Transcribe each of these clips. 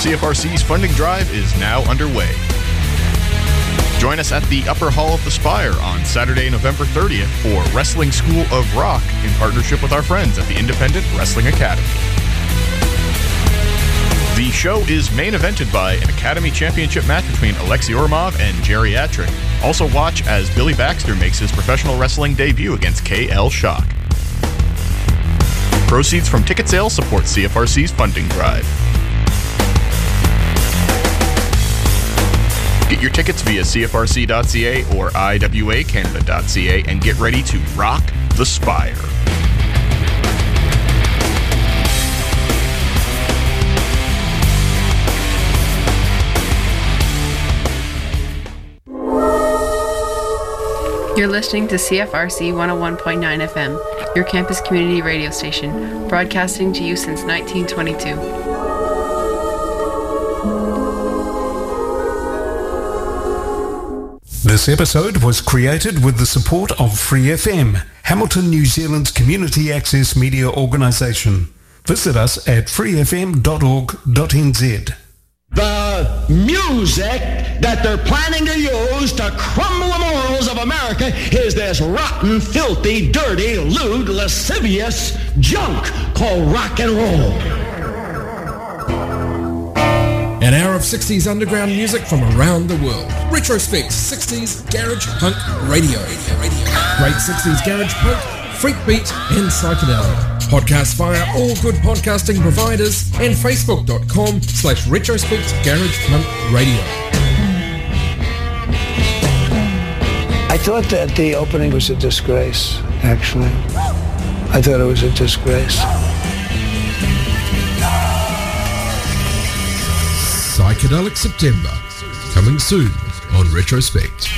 CFRC's funding drive is now underway. Join us at the Upper Hall of the Spire on Saturday, November 30th for Wrestling School of Rock in partnership with our friends at the Independent Wrestling Academy. The show is main evented by an Academy Championship match between Alexei Ormov and Geriatric. Also watch as Billy Baxter makes his professional wrestling debut against KL Shock. Proceeds from ticket sales support CFRC's funding drive. Get your tickets via cfrc.ca or iwacanada.ca and get ready to rock the Spire. You're listening to CFRC 101.9 FM, your campus community radio station, broadcasting to you since 1922. This episode was created with the support of Free FM, Hamilton, New Zealand's community access media organisation. Visit us at freefm.org.nz. The music that they're planning to use to crumble the morals of America is this rotten, filthy, dirty, lewd, lascivious junk called rock and roll. An hour of 60s underground music from around the world. Retrospect 60s Garage Punk Radio. Great 60s Garage Punk, Freak Beat and Psychedelic. Podcast via all good podcasting providers and facebook.com/Retrospect Garage Punk Radio. I thought that the opening was a disgrace, actually. I thought it was a disgrace. Psychedelic September, coming soon on Retrospect.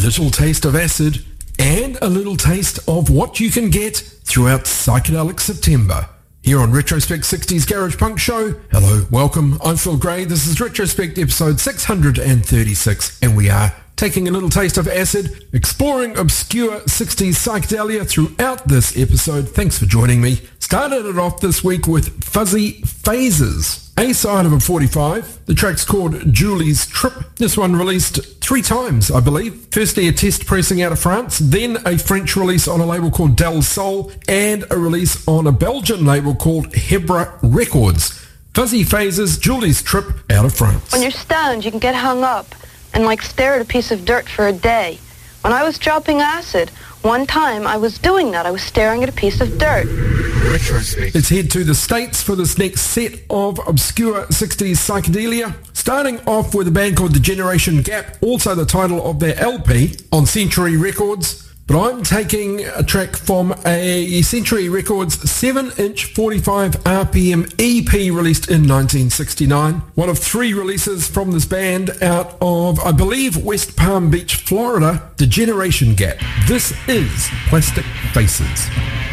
little taste of acid, and a little taste of what you can get throughout Psychedelic September. Here on Retrospect 60s Garage Punk Show. Hello, welcome. I'm Phil Gray. This is Retrospect episode 636, and we are taking a little taste of acid, exploring obscure 60s psychedelia throughout this episode. Thanks for joining me. Started it off this week with Fuzzy Phases, A side of a 45. The track's called Julie's Trip. This one released 3 times, I believe. Firstly, a test pressing out of France, then a French release on a label called Del Sol, and a release on a Belgian label called Hebra Records. Fuzzy Phases, Julie's Trip, out of France. When you're stoned, you can get hung up and stare at a piece of dirt for a day. When I was dropping acid, one time I was doing that. I was staring at a piece of dirt. Let's head to the States for this next set of obscure 60s psychedelia. Starting off with a band called The Generation Gap, also the title of their LP on Century Records. But I'm taking a track from a Century Records 7-inch 45 RPM EP released in 1969. One of 3 releases from this band out of, I believe, West Palm Beach, Florida, The Generation Gap. This is Plastic Faces.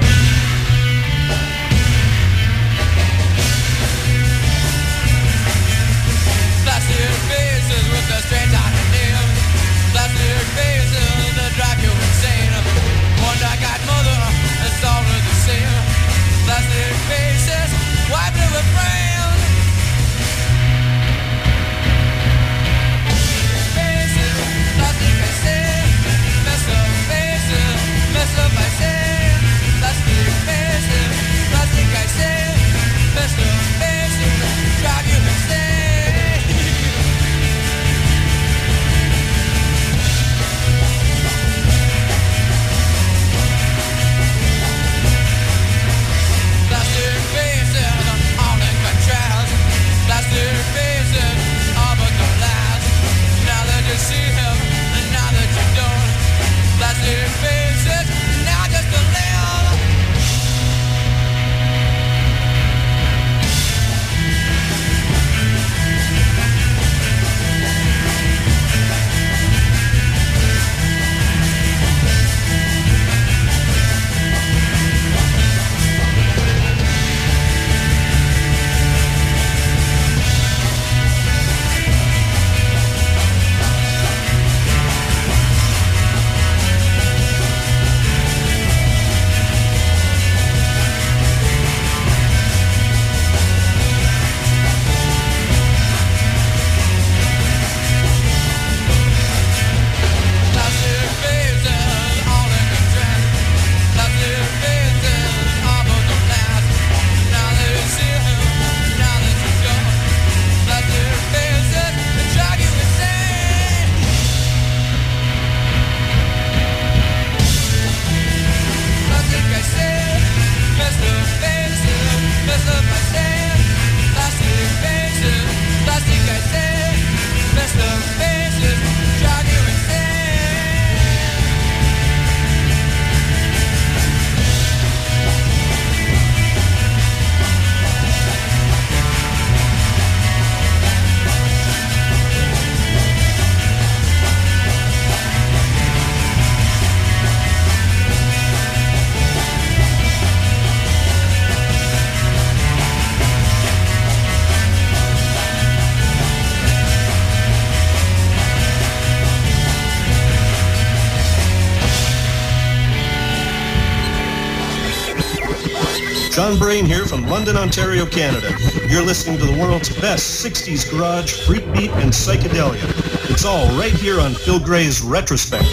John Brain here from London, Ontario, Canada. You're listening to the world's best 60s garage, freak beat, and psychedelia. It's all right here on Phil Gray's Retrospect.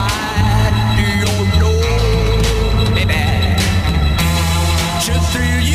Through you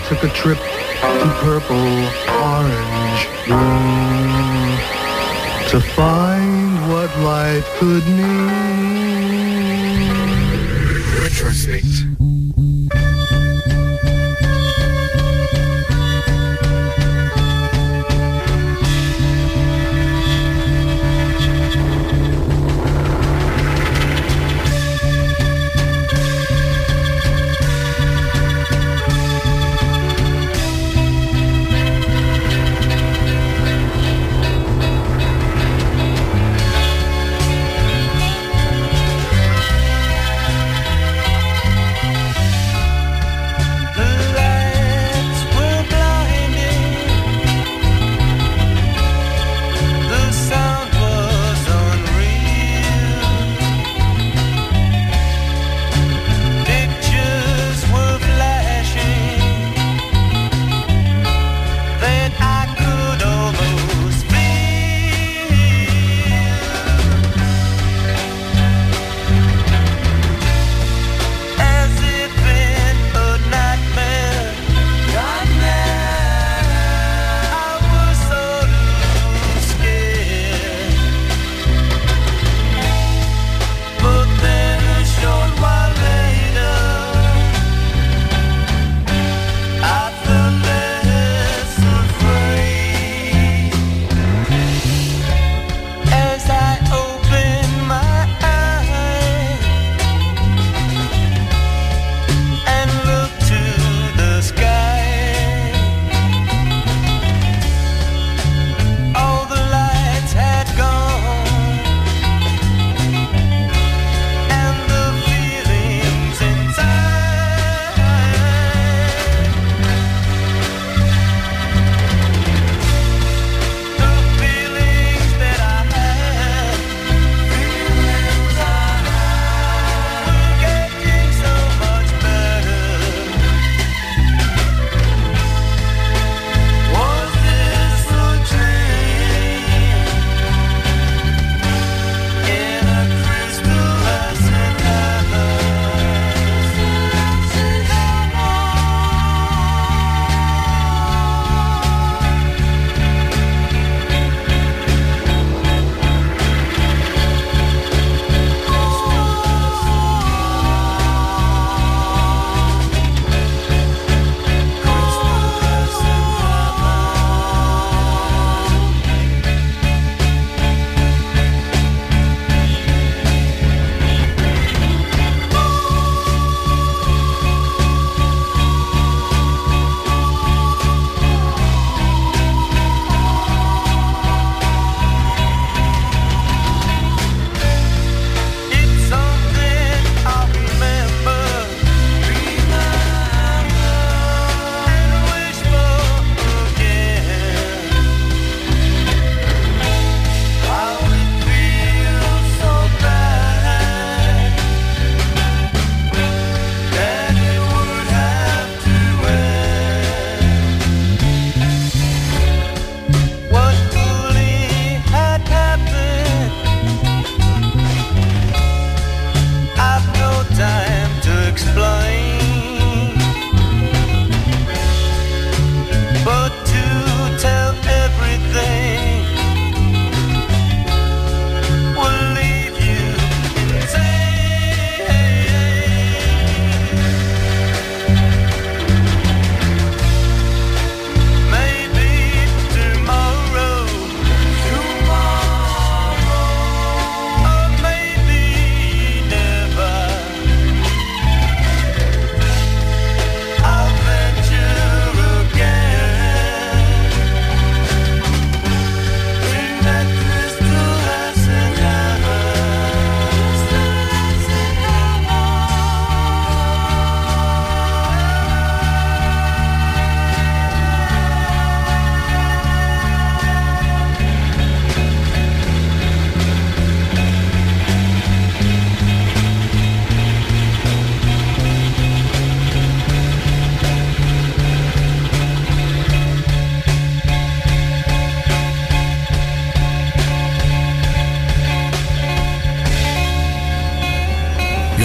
took a trip to purple, orange, blue to find what life could mean. Retrospect.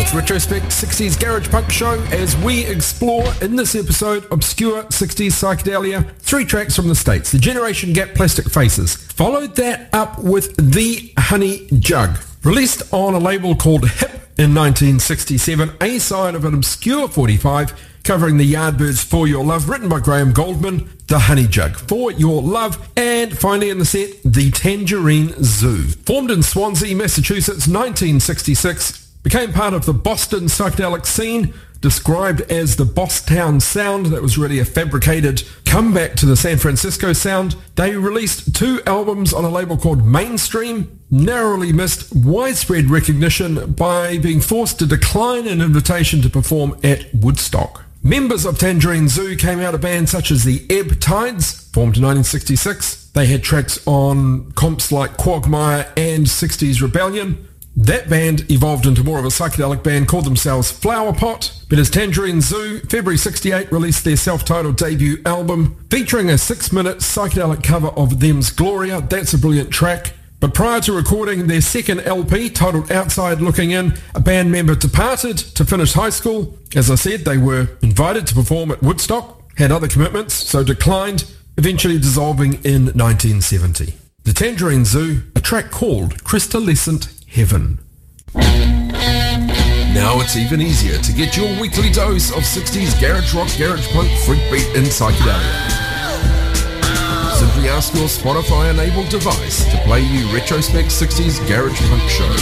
It's Retrospect 60s Garage Punk Show as we explore in this episode obscure 60s psychedelia, 3 tracks from the States. The Generation Gap Plastic Faces. Followed that up with The Honey Jug. Released on a label called Hip in 1967, a side of an obscure 45 covering the Yardbirds' For Your Love, written by Graham Goldman, The Honey Jug, For Your Love, and finally in the set, The Tangerine Zoo. Formed in Swansea, Massachusetts, 1966, became part of the Boston psychedelic scene, described as the Bosstown sound. That was really a fabricated comeback to the San Francisco sound. They released 2 albums on a label called Mainstream, narrowly missed widespread recognition by being forced to decline an invitation to perform at Woodstock. Members of Tangerine Zoo came out of bands such as the Ebb Tides, formed in 1966. They had tracks on comps like Quagmire and 60s Rebellion. That band evolved into more of a psychedelic band, called themselves Flower Pot. But as Tangerine Zoo, February 68 released their self-titled debut album, featuring a 6-minute psychedelic cover of Them's Gloria. That's a brilliant track. But prior to recording their second LP, titled Outside Looking In, a band member departed to finish high school. As I said, they were invited to perform at Woodstock, had other commitments, so declined, eventually dissolving in 1970. The Tangerine Zoo, a track called Crystallescent Heaven. Now it's even easier to get your weekly dose of 60s garage rock, garage punk, freak beat and psychedelia. Simply ask your Spotify-enabled device to play you Retrospect 60s Garage Punk Show.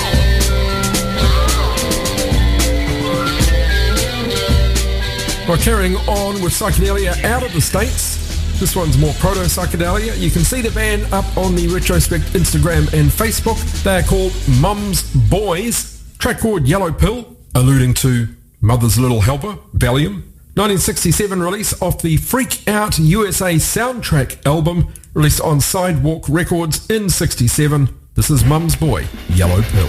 Well, carrying on with psychedelia out of the States, this one's more proto-psychedelia. You can see the band up on the Retrospect Instagram and Facebook. They are called Mum's Boys. Track called Yellow Pill, alluding to Mother's Little Helper, Valium. 1967 release off the Freak Out USA soundtrack album, released on Sidewalk Records in 67. This is Mum's Boy, Yellow Pill.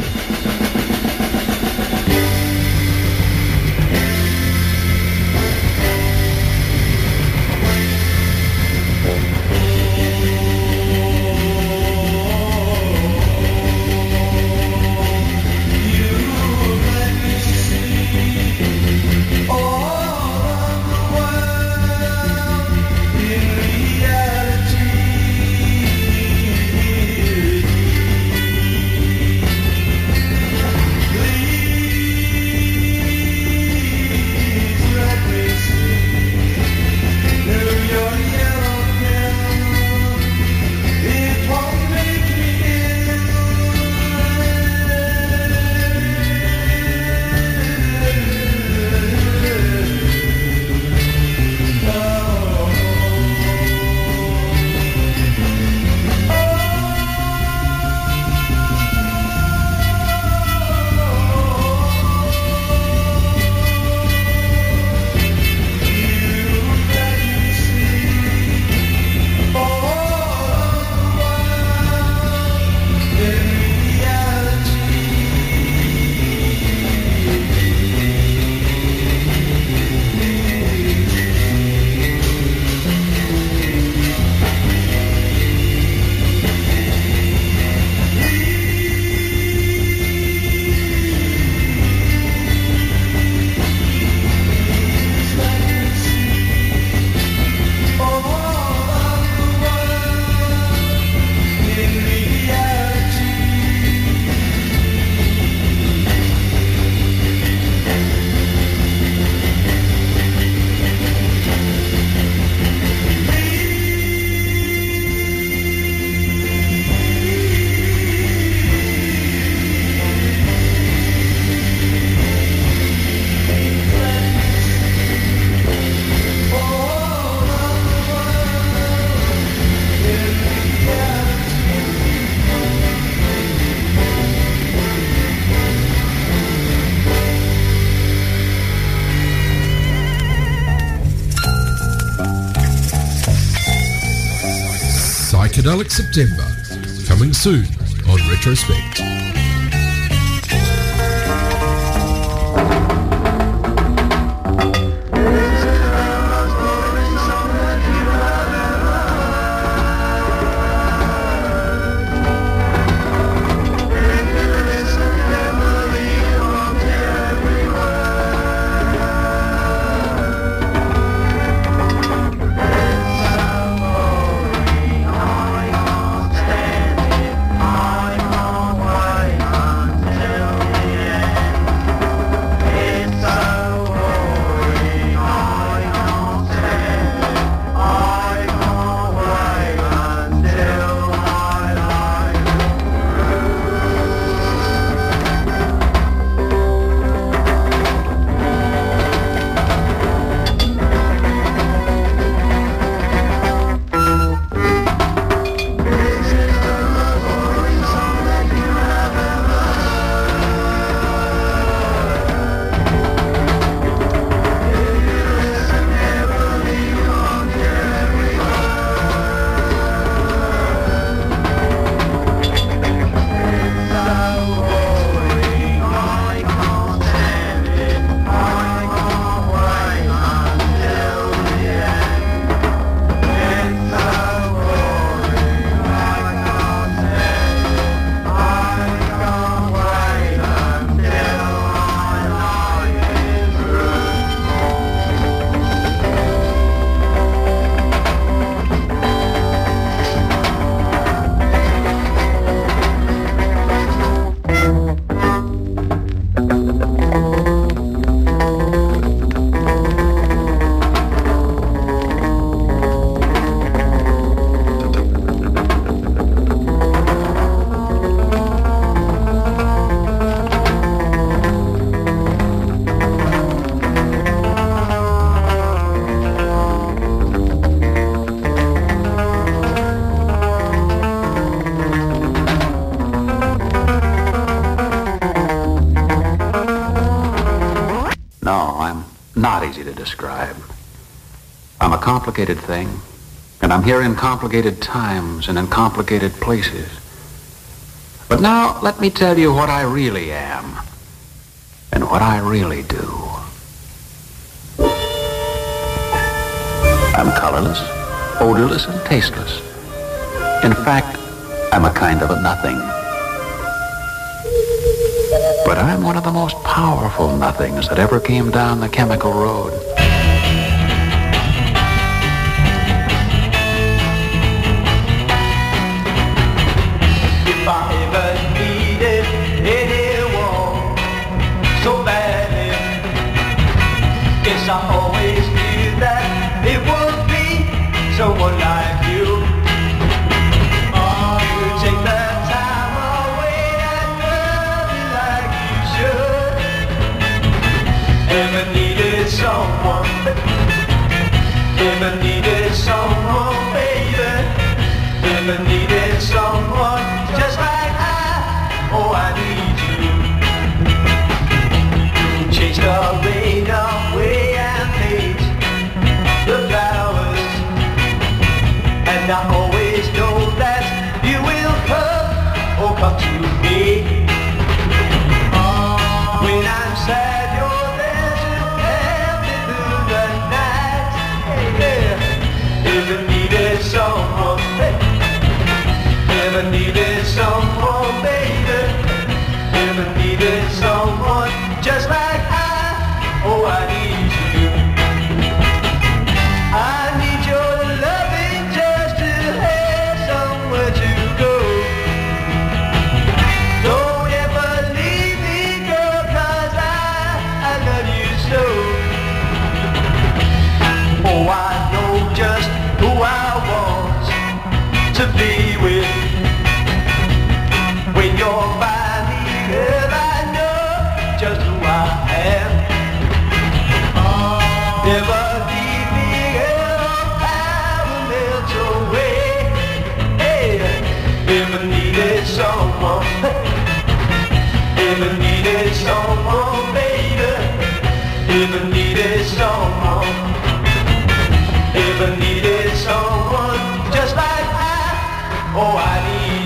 Psychedelic September, coming soon on Retrospect. not easy to describe. I'm a complicated thing, and I'm here in complicated times and in complicated places. But now, let me tell you what I really am and what I really do. I'm colorless, odorless, and tasteless. In fact, I'm a kind of a nothing. But I'm one of the most powerful nothings that ever came down the chemical road. If I ever needed anyone so badly, guess I always knew that it would be someone like you. You take the time away and love me like you should. Ever needed someone? Ever needed someone, baby? Ever needed someone just like I need you. Chase the rain away and paint the flowers, and I always know that you will come to me. When I'm sad, you're there to help me through the night. Yeah. Ever needed someone? Ever needed someone, baby? Ever needed someone just like I need you. I need your loving just to have somewhere to go. Don't ever leave me, girl, 'cause I love you so. Oh, I know just who I want to be with. When you're by me, girl, I know just who I am. Never leave me, girl, I will melt away. Hey, ever needed someone? Ever needed someone, baby? Ever needed someone? Ever needed someone just like I need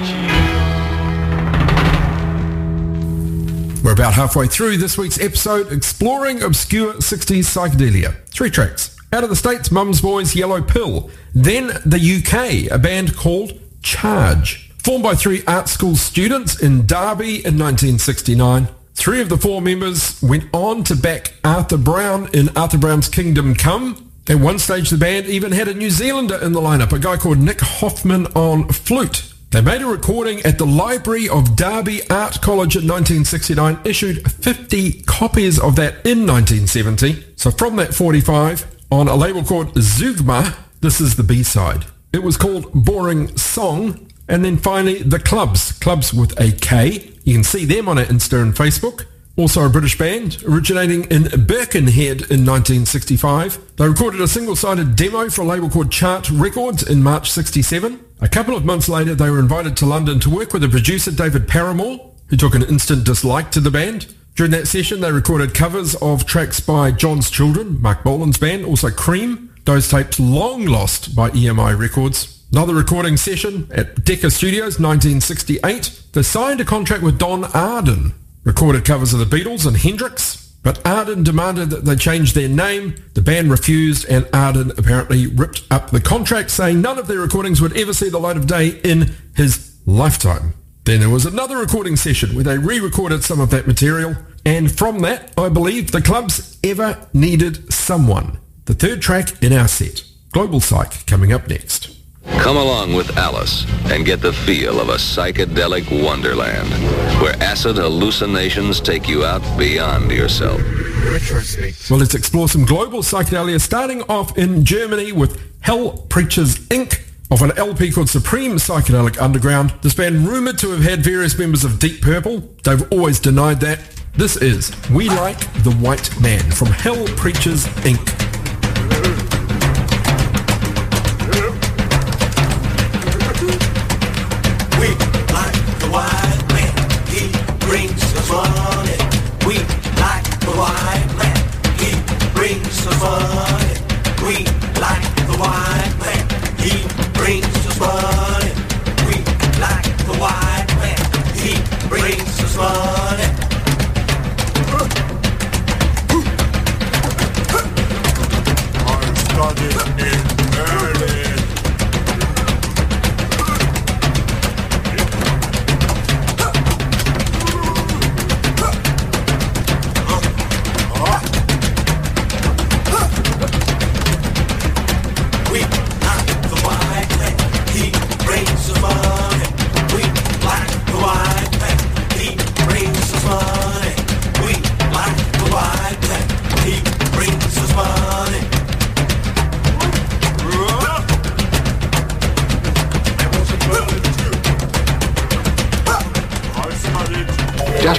you. We're about halfway through this week's episode exploring obscure 60s psychedelia. 3 tracks. Out of the States, Mums Boys' Yellow Pill. Then the UK, a band called Charge. Formed by 3 art school students in Derby in 1969. 3 of the 4 members went on to back Arthur Brown in Arthur Brown's Kingdom Come. At one stage, the band even had a New Zealander in the lineup, a guy called Nick Hoffman on flute. They made a recording at the Library of Derby Art College in 1969, issued 50 copies of that in 1970. So from that 45, on a label called Zugma, this is the B-side. It was called Boring Song. And then finally, the Clubs with a K. You can see them on our Insta and Facebook. Also a British band, originating in Birkenhead in 1965. They recorded a single-sided demo for a label called Chart Records in March 67. A couple of months later, they were invited to London to work with the producer David Paramore, who took an instant dislike to the band. During that session, they recorded covers of tracks by John's Children, Mark Bolan's band, also Cream. Those tapes long lost by EMI Records. Another recording session at Decca Studios, 1968. They signed a contract with Don Arden. Recorded covers of the Beatles and Hendrix, but Arden demanded that they change their name. The band refused, and Arden apparently ripped up the contract, saying none of their recordings would ever see the light of day in his lifetime. Then there was another recording session where they re-recorded some of that material, and from that, I believe the Clubs Ever Needed Someone. The 3rd track in our set, Global Psych, coming up next. Come along with Alice and get the feel of a psychedelic wonderland where acid hallucinations take you out beyond yourself. Well, let's explore some global psychedelia, starting off in Germany with Hell Preachers Inc. of an LP called Supreme Psychedelic Underground. This band rumoured to have had various members of Deep Purple. They've always denied that. This is We Like the White Man from Hell Preachers Inc. Brings us money. We like the white man. He brings us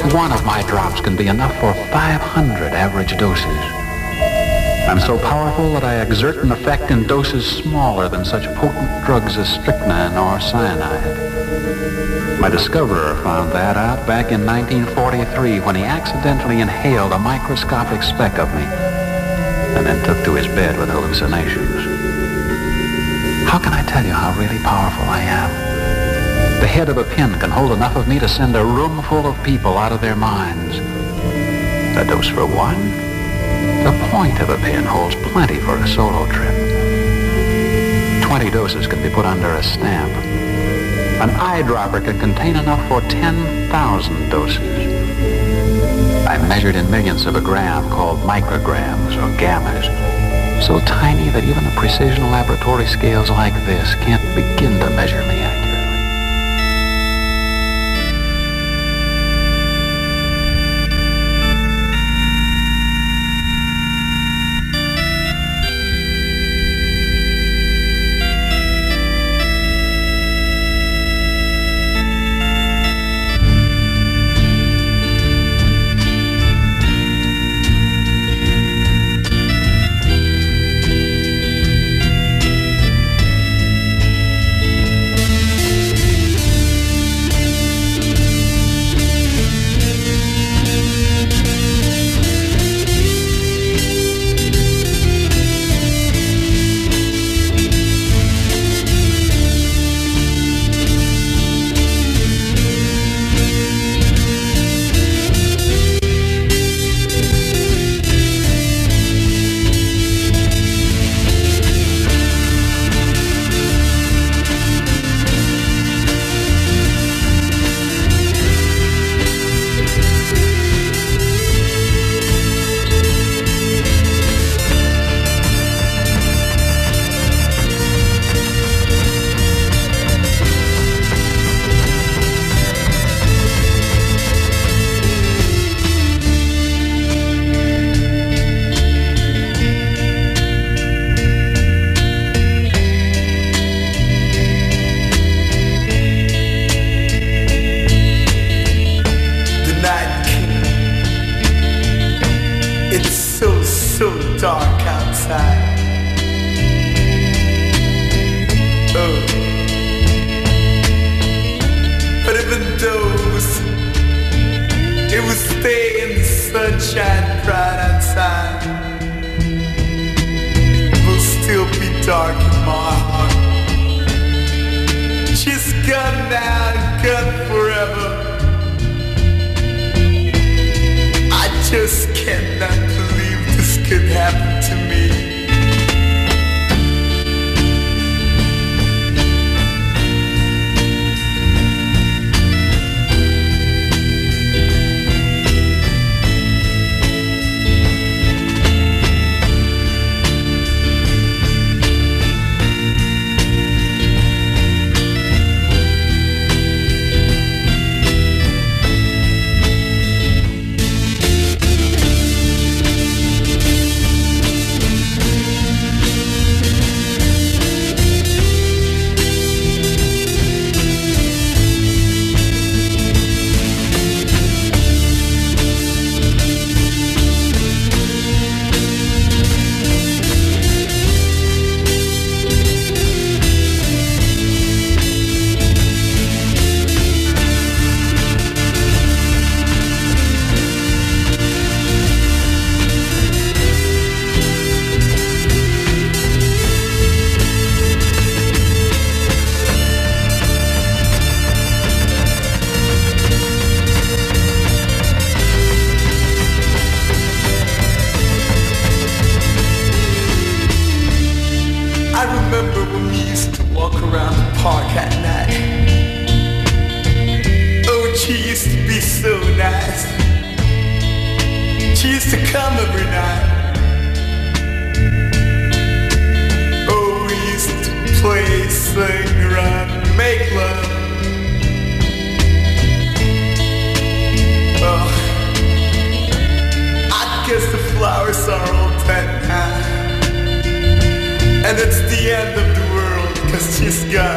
one of my drops can be enough for 500 average doses. I'm so powerful that I exert an effect in doses smaller than such potent drugs as strychnine or cyanide. My discoverer found that out back in 1943 when he accidentally inhaled a microscopic speck of me and then took to his bed with hallucinations. How can I tell you how really powerful I am? The head of a pin can hold enough of me to send a room full of people out of their minds. A dose for one? The point of a pin holds plenty for a solo trip. 20 doses can be put under a stamp. An eyedropper can contain enough for 10,000 doses. I measured in millionths of a gram, called micrograms or gammas, so tiny that even the precision laboratory scales like this can't begin to measure me accurately.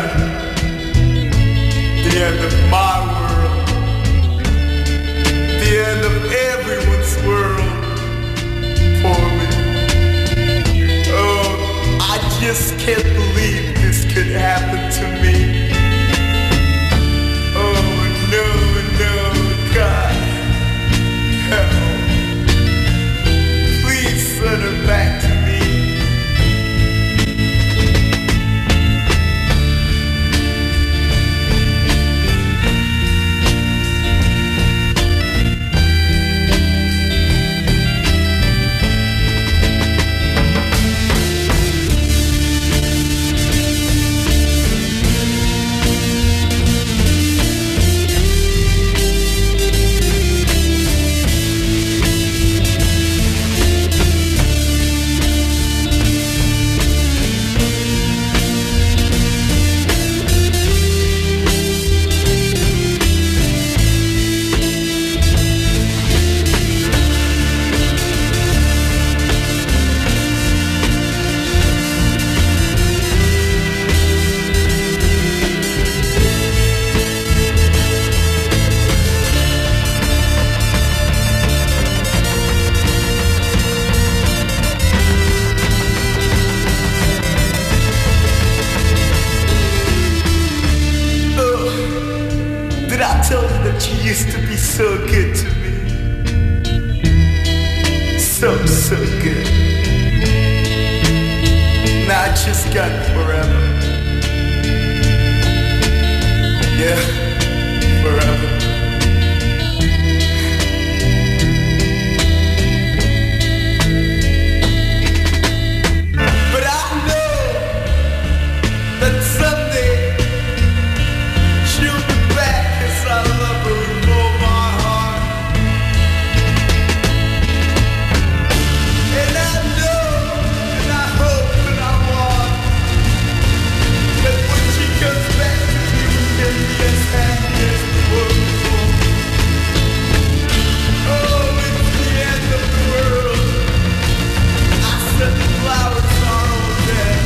The end of my world. The so good. And I just got forever. Yeah, forever. But I know that someday she'll be back, 'cause I love her with all my heart. And I know, and I hope, and I want that when she comes back to me, we can be as happy as we were before. Oh, it's the end of the world. I said the flowers are all dead.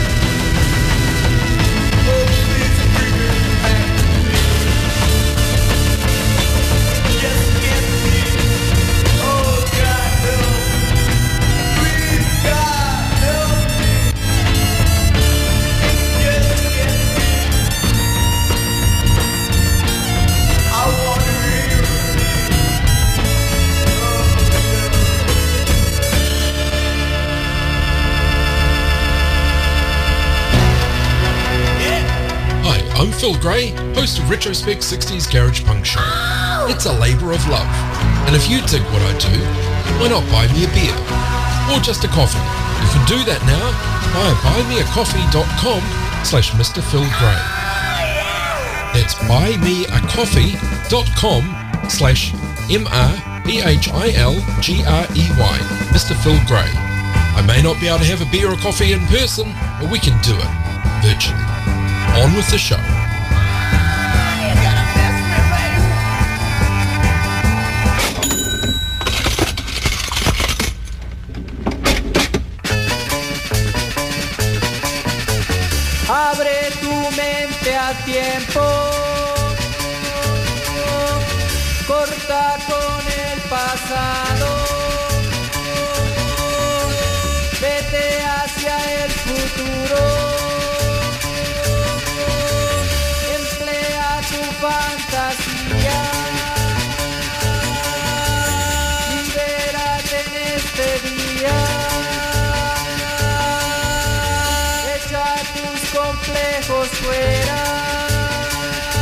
Oh, please bring her back to me. Yes, get me. Oh, God, help. Please, God, help me. Yes, get me. I want her here with me. Hi, I'm Phil Gray, host of Retrospect 60s Garage Punk Show. It's a labour of love, and if you dig what I do, why not buy me a beer? Or just a coffee? You can do that now via buymeacoffee.com/Mr. Phil Gray. That's buymeacoffee.com/MrBHILGREY, Mr. Phil Gray. I may not be able to have a beer or coffee in person, but we can do it virtually. On with the show. Abre tu mente a tiempo, corta con el pasado, vete hacia el futuro, emplea tu fantasía, libérate en este día. Echa tus complejos fuera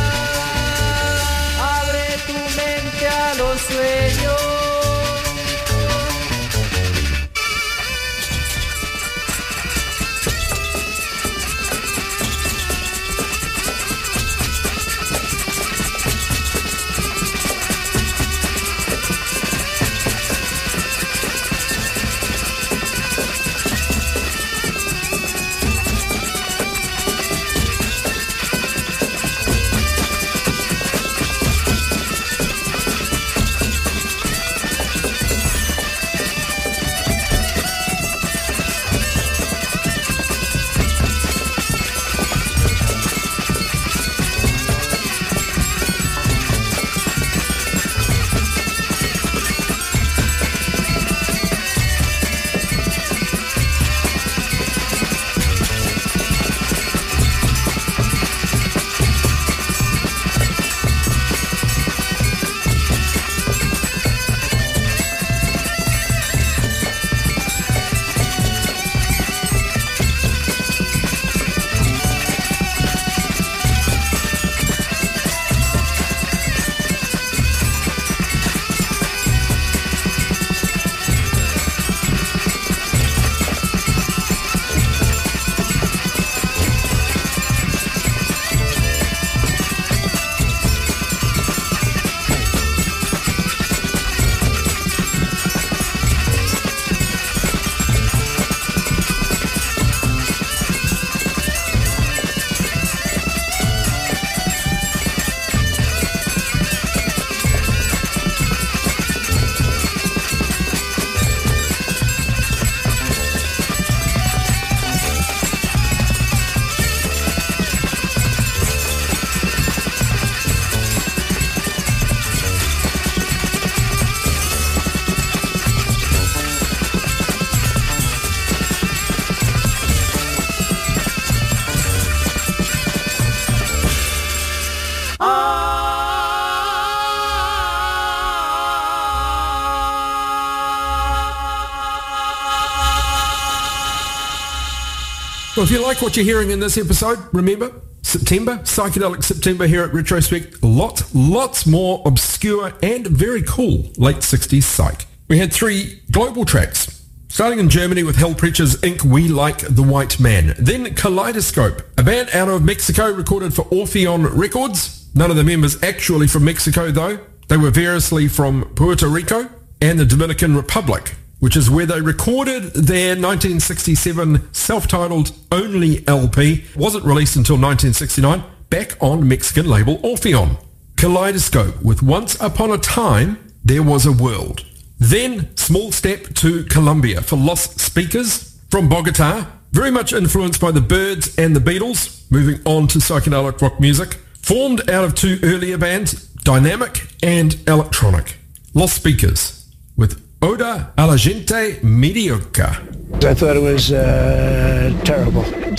Well, if you like what you're hearing in this episode, remember, September, Psychedelic September here at Retrospect. Lots more obscure and very cool late 60s psych. We had 3 global tracks, starting in Germany with Hell Preachers Inc. We Like the White Man. Then Kaleidoscope, a band out of Mexico recorded for Orpheon Records. None of the members actually from Mexico though. They were variously from Puerto Rico and the Dominican Republic, which is where they recorded their 1967 self-titled Only LP. Wasn't released until 1969, back on Mexican label Orpheon. Kaleidoscope with Once Upon a Time, There Was a World. Then Small Step to Colombia for Los Speakers from Bogota, very much influenced by the Byrds and the Beatles, moving on to psychedelic rock music. Formed out of 2 earlier bands, Dynamic and Electronic. Los Speakers with Oda a la Gente Mediocre. I thought it was terrible.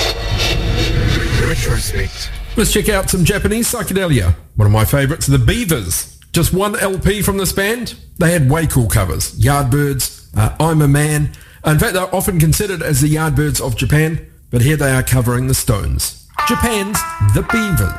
Retrospect. Let's check out some Japanese psychedelia. One of my favourites, the Beavers. Just 1 LP from this band. They had way cool covers. Yardbirds, I'm a Man. In fact, they're often considered as the Yardbirds of Japan, but here they are covering the Stones. Japan's The Beavers.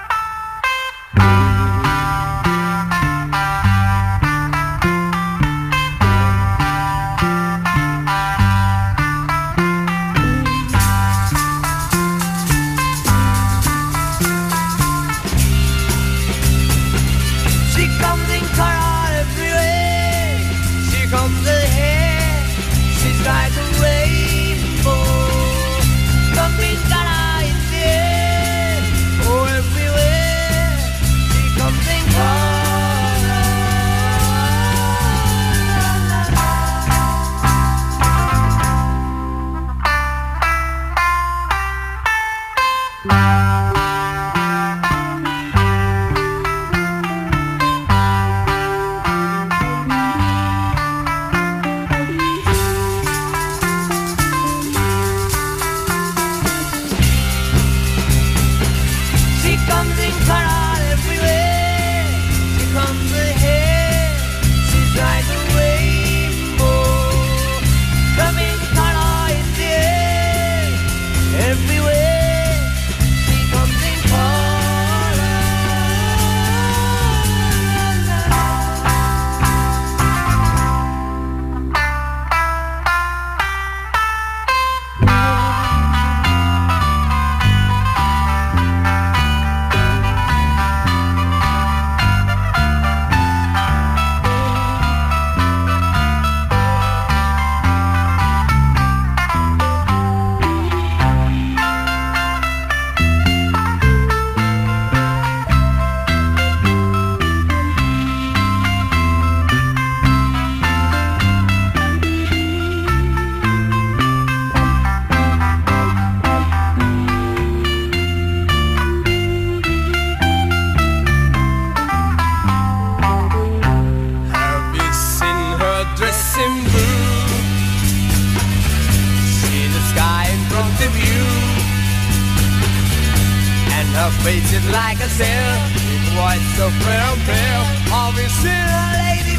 Like a sail, with white so frail, pale. Always seen a lady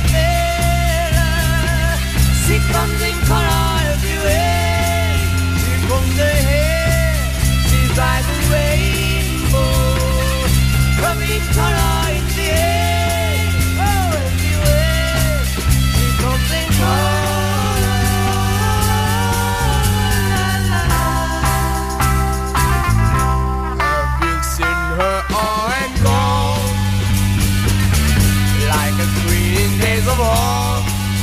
fair. She comes in color everywhere. She comes ahead. She's like a rainbow. Coming in color in the air. Oh, everywhere. She comes in color. Days of old,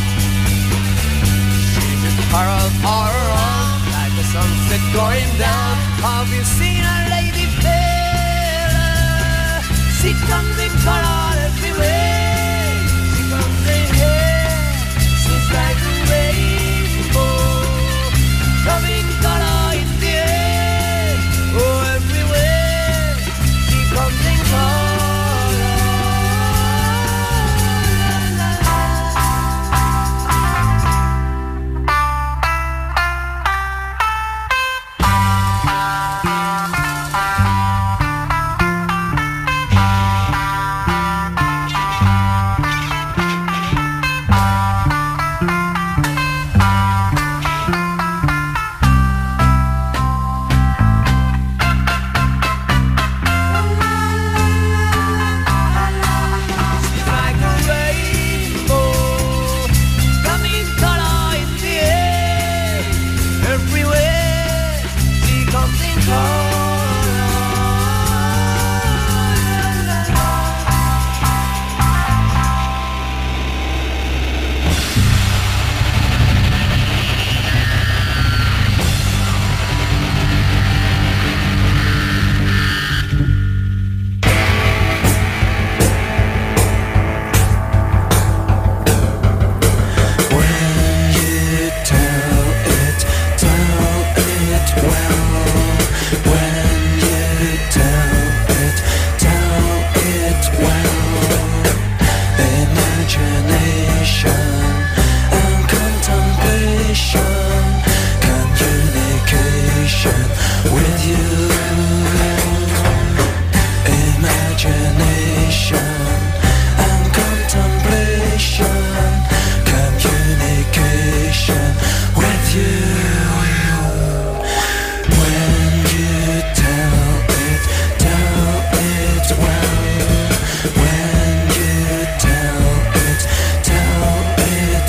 she just curls all around like the sunset going down. Have you seen a lady fair? She comes in color everywhere. She comes in here. She's like a rainbow. Coming color in the air. Oh, everywhere. She comes in color.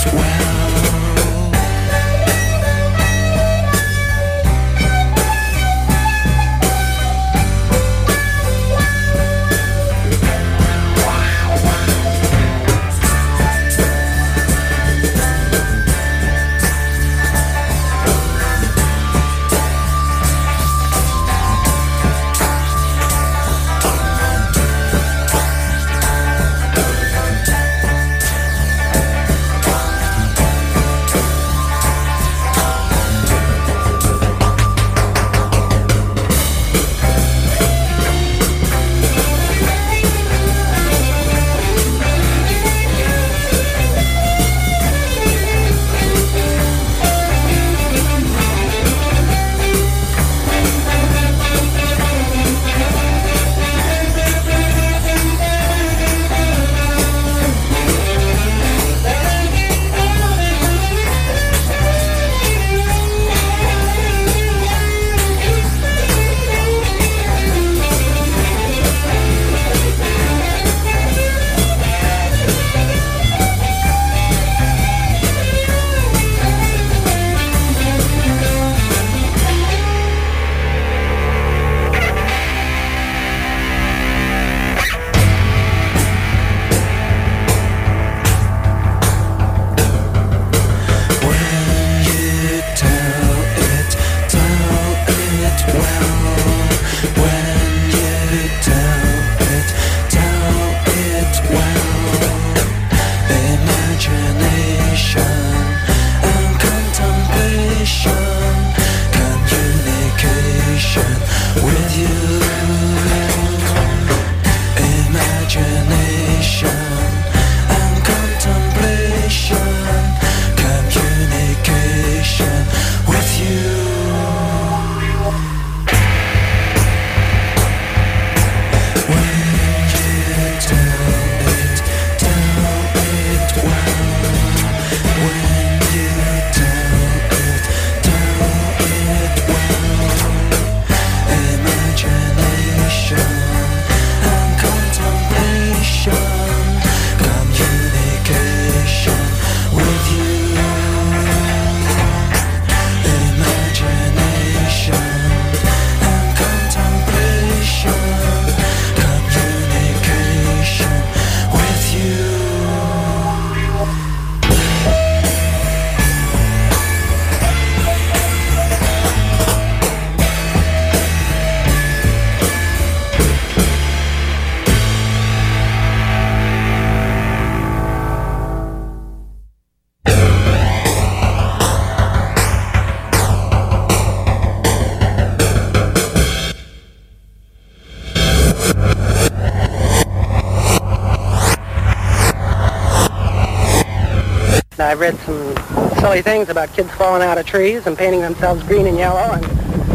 I've read some silly things about kids falling out of trees and painting themselves green and yellow, and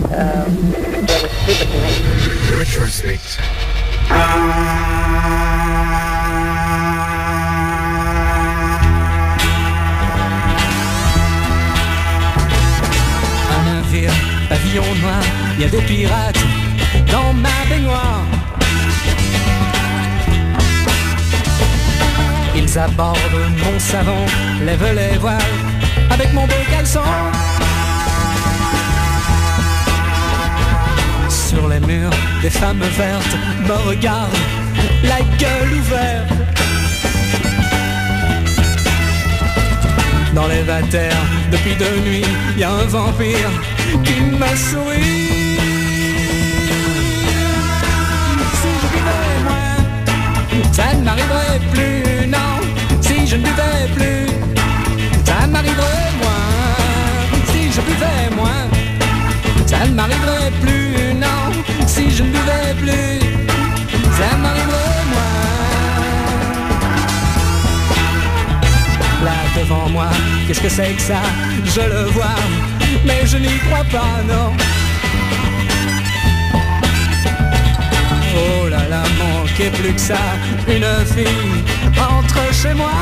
that was stupid to me. Retrospect. Un navire, pavillon noir, y a des pirates dans ma baignoire. Ils abordent mon savon, lèvent les voiles avec mon beau caleçon. Sur les murs, des femmes vertes me regardent, la gueule ouverte. Dans les vatères, depuis 2 nuits, y a un vampire qui me sourit. Si je vivais moins, ça ne m'arriverait plus, non. Si je ne buvais plus, ça ne m'arriverait moins. Si je buvais moins, ça ne m'arriverait plus, non. Si je ne buvais plus, ça ne m'arriverait moins. Là devant moi, qu'est-ce que c'est que ça? Je le vois, mais je n'y crois pas, non. Oh là là, manquait plus que ça, une fille entre chez moi.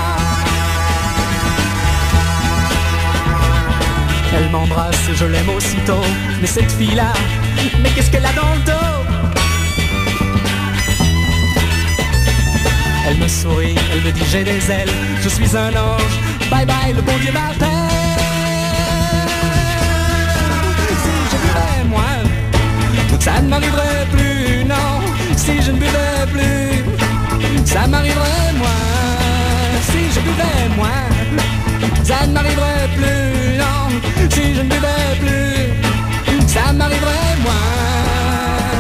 Elle m'embrasse et je l'aime aussitôt. Mais cette fille-là, mais qu'est-ce qu'elle a dans le dos? Elle me sourit, elle me dit j'ai des ailes, je suis un ange bye bye le bon Dieu Martin. Si je buvais moins, ça ne m'arriverait plus, non. Si je ne buvais plus, ça m'arriverait moins. Si je buvais moins, ça ne m'arriverait plus, non. Si je ne buvais plus, ça m'arriverait moins.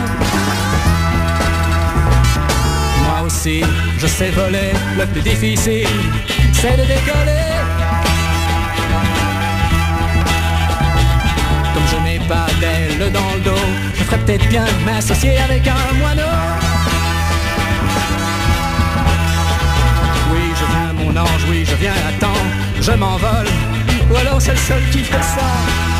Moi aussi, je sais voler, le plus difficile, c'est de décoller. Comme je n'ai pas d'aile dans le dos, je ferais peut-être bien m'associer avec un moineau. Oui, je viens mon ange, oui, je viens à temps, je m'envole, ou alors c'est le seul qui fait ça.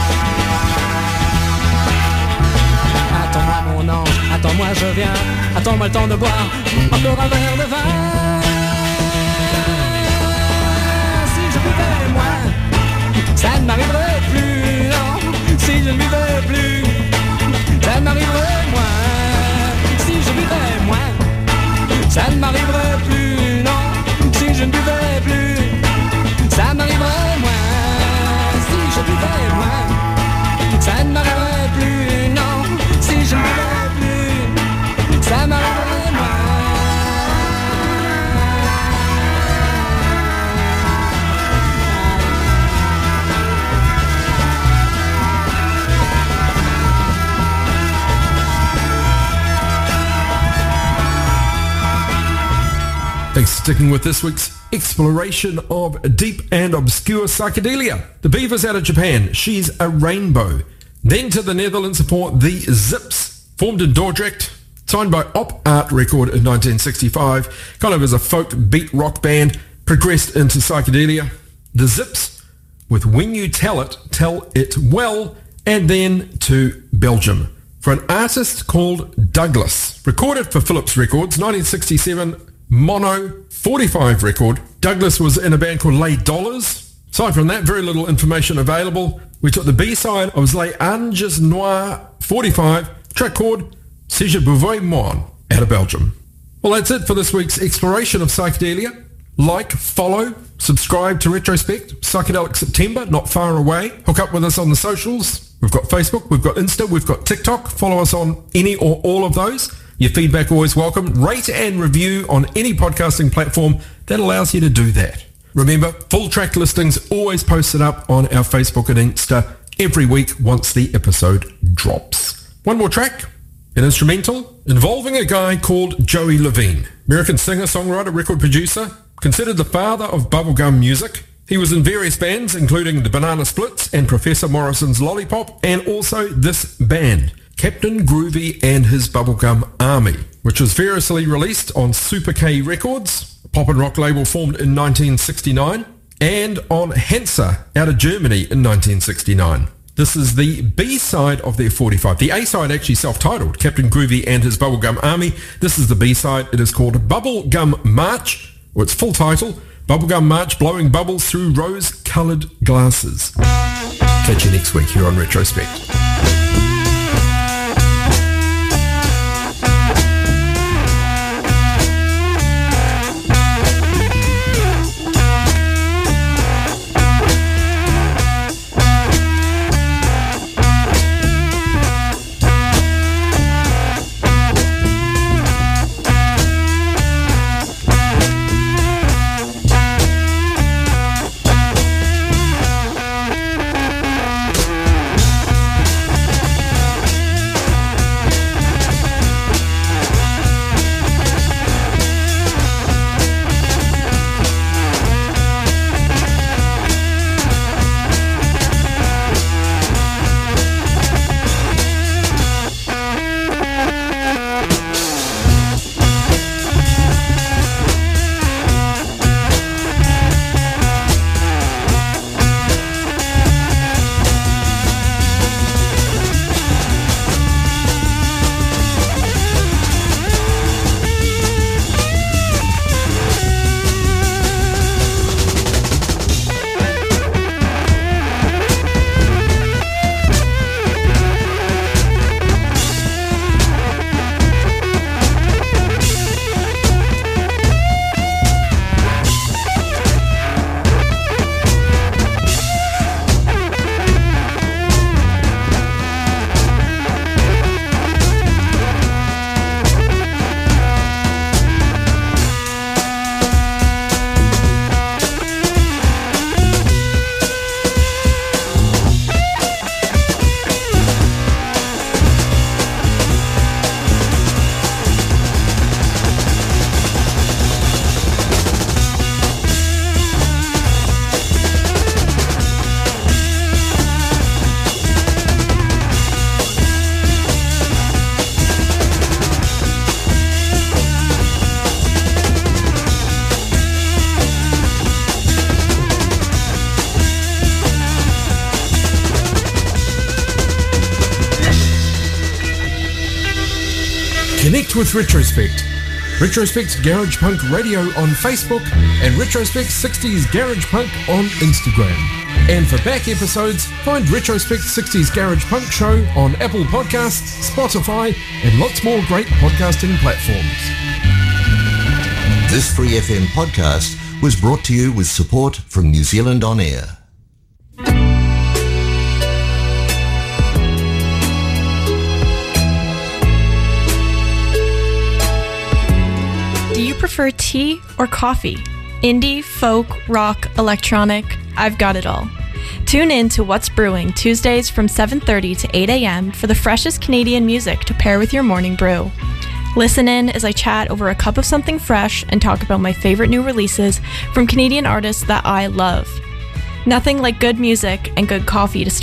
Attends-moi mon ange, attends-moi je viens, attends-moi le temps de boire encore un verre de vin. Si je buvais moins, ça ne m'arriverait plus, non. Si je ne buvais plus, ça ne m'arriverait moins. Si je buvais moins, ça ne m'arriverait plus, non. Si je ne buvais plus, ça m'arriverait moins. Si je buvais moins, ça ne m'arriverait plus, non. Si je ne buvais plus, ça m'arriverait moins. Thanks for sticking with this week's exploration of deep and obscure psychedelia. The Beavers out of Japan, She's a Rainbow. Then to the Netherlands for The Zips, formed in Dordrecht, signed by Op Art Record in 1965, kind of as a folk beat rock band, progressed into psychedelia. The Zips with When You Tell It Well, and then to Belgium for an artist called Douglas. Recorded for Philips Records, 1967, mono 45 record. Douglas was in a band called Les Dollars. Aside from that, very little information available. We took the B-side of Les Anges Noirs 45, track called Si Je Buvais Moins, out of Belgium. Well, that's it for this week's exploration of psychedelia. Like, follow, subscribe to Retrospect, Psychedelic September, not far away. Hook up with us on the socials. We've got Facebook, we've got Insta, we've got TikTok. Follow us on any or all of those. Your feedback always welcome. Rate and review on any podcasting platform that allows you to do that. Remember, full track listings always posted up on our Facebook and Insta every week once the episode drops. One more track, an instrumental involving a guy called Joey Levine, American singer, songwriter, record producer, considered the father of bubblegum music. He was in various bands, including the Banana Splits and Professor Morrison's Lollipop, and also this band, Captain Groovy and his Bubblegum Army, which was variously released on Super K Records, a pop and rock label formed in 1969, and on Hansa out of Germany in 1969. This is the B-side of their 45. The A-side actually self-titled, Captain Groovy and his Bubblegum Army. This is the B-side. It is called Bubblegum March, or its full title, Bubblegum March, Blowing Bubbles Through Rose-Coloured Glasses. Catch you next week here on Retrospect. Connect with Retrospect. Retrospect Garage Punk Radio on Facebook and Retrospect 60s Garage Punk on Instagram. And for back episodes, find Retrospect 60s Garage Punk Show on Apple Podcasts, Spotify, and lots more great podcasting platforms. This Free FM podcast was brought to you with support from New Zealand On Air. Do you prefer tea or coffee? Indie, folk, rock, electronic, I've got it all. Tune in to What's Brewing Tuesdays from 7:30 to 8 a.m. for the freshest Canadian music to pair with your morning brew. Listen in as I chat over a cup of something fresh and talk about my favorite new releases from Canadian artists that I love. Nothing like good music and good coffee to start